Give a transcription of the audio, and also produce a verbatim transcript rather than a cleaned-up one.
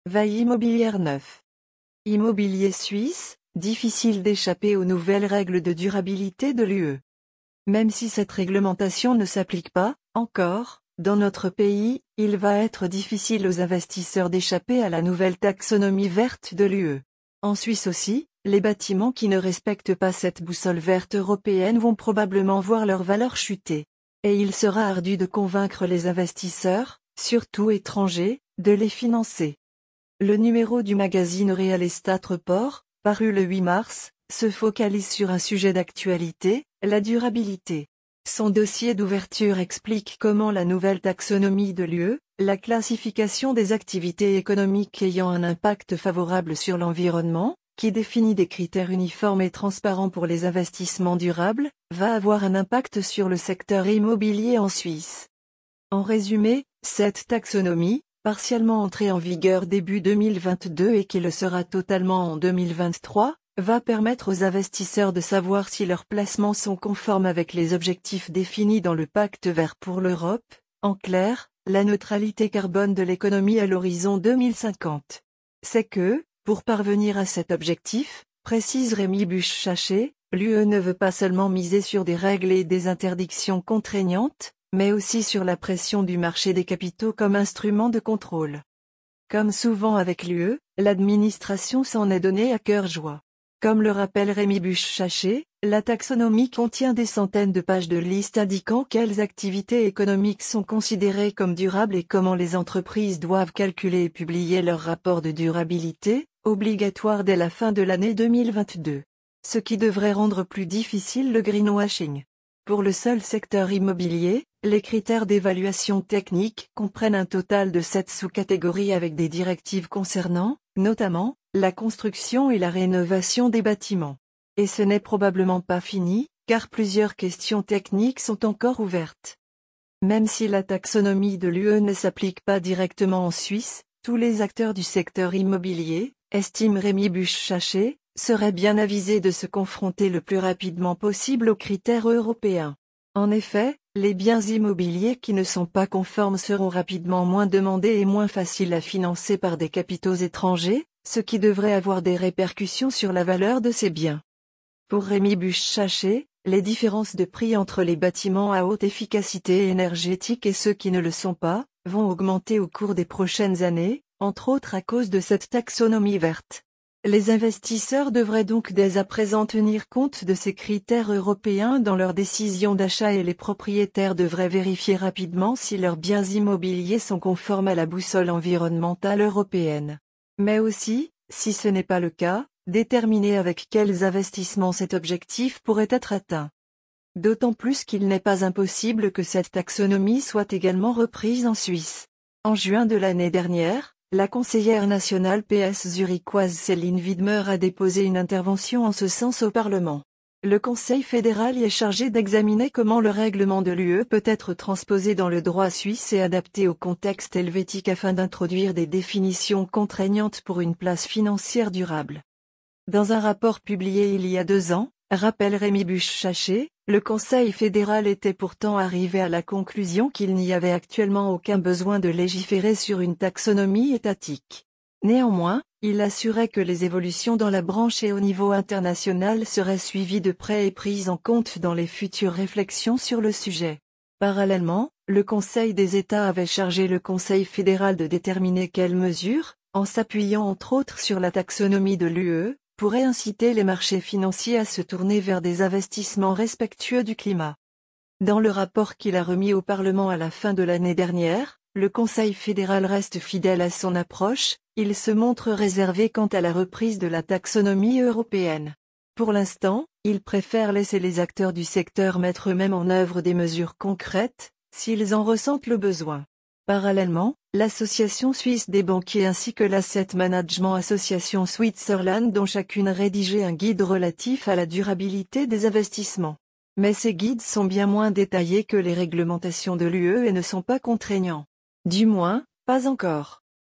Veille immobilière neuf. Immobilier suisse, difficile d'échapper aux nouvelles règles de durabilité de l'U E. Même si cette réglementation ne s'applique pas, encore, dans notre pays, il va être difficile aux investisseurs d'échapper à la nouvelle taxonomie verte de l'U E. En Suisse aussi, les bâtiments qui ne respectent pas cette boussole verte européenne vont probablement voir leur valeur chuter. Et il sera ardu de convaincre les investisseurs, surtout étrangers, de les financer. Le numéro du magazine Real Estate Report, paru le huit mars, se focalise sur un sujet d'actualité, la durabilité. Son dossier d'ouverture explique comment la nouvelle taxonomie de l'U E, la classification des activités économiques ayant un impact favorable sur l'environnement, qui définit des critères uniformes et transparents pour les investissements durables, va avoir un impact sur le secteur immobilier en Suisse. En résumé, cette taxonomie, partiellement entrée en vigueur début deux mille vingt-deux et qui le sera totalement en deux mille vingt-trois, va permettre aux investisseurs de savoir si leurs placements sont conformes avec les objectifs définis dans le Pacte vert pour l'Europe, en clair, la neutralité carbone de l'économie à l'horizon deux mille cinquante. C'est que, pour parvenir à cet objectif, précise Rémi Busch-Chaché, l'U E ne veut pas seulement miser sur des règles et des interdictions contraignantes, mais aussi sur la pression du marché des capitaux comme instrument de contrôle. Comme souvent avec l'U E, l'administration s'en est donnée à cœur joie. Comme le rappelle Rémi Busch-Chaché, la taxonomie contient des centaines de pages de listes indiquant quelles activités économiques sont considérées comme durables et comment les entreprises doivent calculer et publier leur rapport de durabilité, obligatoire dès la fin de l'année deux mille vingt-deux. Ce qui devrait rendre plus difficile le greenwashing. Pour le seul secteur immobilier, les critères d'évaluation technique comprennent un total de sept sous-catégories avec des directives concernant, notamment, la construction et la rénovation des bâtiments. Et ce n'est probablement pas fini, car plusieurs questions techniques sont encore ouvertes. Même si la taxonomie de l'U E ne s'applique pas directement en Suisse, tous les acteurs du secteur immobilier, estime Rémi Busch-Chaché, seraient bien avisés de se confronter le plus rapidement possible aux critères européens. En effet, les biens immobiliers qui ne sont pas conformes seront rapidement moins demandés et moins faciles à financer par des capitaux étrangers, ce qui devrait avoir des répercussions sur la valeur de ces biens. Pour Rémi Busch-Chaché, les différences de prix entre les bâtiments à haute efficacité énergétique et ceux qui ne le sont pas, vont augmenter au cours des prochaines années, entre autres à cause de cette taxonomie verte. Les investisseurs devraient donc dès à présent tenir compte de ces critères européens dans leurs décisions d'achat et les propriétaires devraient vérifier rapidement si leurs biens immobiliers sont conformes à la boussole environnementale européenne. Mais aussi, si ce n'est pas le cas, déterminer avec quels investissements cet objectif pourrait être atteint. D'autant plus qu'il n'est pas impossible que cette taxonomie soit également reprise en Suisse. En juin de l'année dernière, la conseillère nationale P S zurichoise Céline Widmer a déposé une intervention en ce sens au Parlement. Le Conseil fédéral y est chargé d'examiner comment le règlement de l'U E peut être transposé dans le droit suisse et adapté au contexte helvétique afin d'introduire des définitions contraignantes pour une place financière durable. Dans un rapport publié il y a deux ans, rappelle Rémi Busch-Chaché, le Conseil fédéral était pourtant arrivé à la conclusion qu'il n'y avait actuellement aucun besoin de légiférer sur une taxonomie étatique. Néanmoins, il assurait que les évolutions dans la branche et au niveau international seraient suivies de près et prises en compte dans les futures réflexions sur le sujet. Parallèlement, le Conseil des États avait chargé le Conseil fédéral de déterminer quelles mesures, en s'appuyant entre autres sur la taxonomie de l'U E, pourrait inciter les marchés financiers à se tourner vers des investissements respectueux du climat. Dans le rapport qu'il a remis au Parlement à la fin de l'année dernière, le Conseil fédéral reste fidèle à son approche, il se montre réservé quant à la reprise de la taxonomie européenne. Pour l'instant, il préfère laisser les acteurs du secteur mettre eux-mêmes en œuvre des mesures concrètes, s'ils en ressentent le besoin. Parallèlement, l'Association suisse des banquiers ainsi que l'Asset Management Association Switzerland ont chacune rédigé un guide relatif à la durabilité des investissements. Mais ces guides sont bien moins détaillés que les réglementations de l'U E et ne sont pas contraignants. Du moins, pas encore.